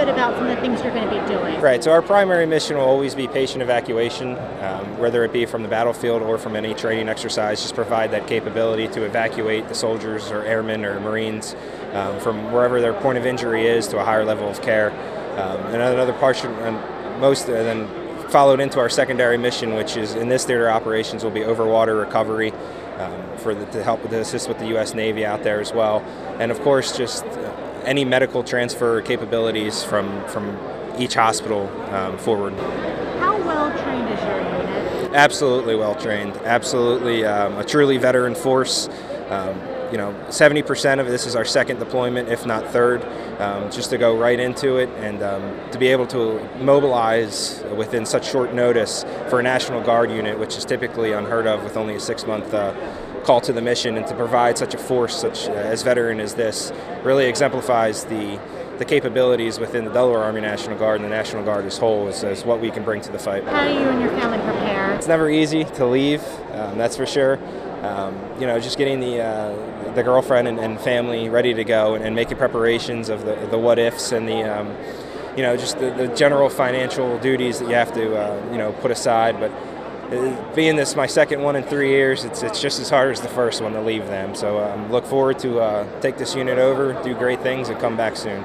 bit about some of the things you're going to be doing. Right, so our primary mission will always be patient evacuation, whether it be from the battlefield or from any training exercise, just provide that capability to evacuate the soldiers or airmen or Marines from wherever their point of injury is to a higher level of care. And another portion, then followed into our secondary mission, which is in this theater operations will be overwater recovery to assist with the U.S. Navy out there as well. And of course, just any medical transfer capabilities from each hospital forward. How well trained is your unit? Absolutely well trained. Absolutely a truly veteran force. 70% of this is our second deployment, if not third, just to go right into it and to be able to mobilize within such short notice for a National Guard unit, which is typically unheard of with only a 6-month call to the mission, and to provide such a force such as veteran as this really exemplifies the capabilities within the Delaware Army National Guard and the National Guard as whole as what we can bring to the fight. How do you and your family prepare? It's never easy to leave, that's for sure. Just getting the girlfriend and family ready to go and making preparations of the what ifs and just the general financial duties that you have to put aside. But being this my second one in 3 years, it's just as hard as the first one to leave them. So look forward to take this unit over, do great things, and come back soon.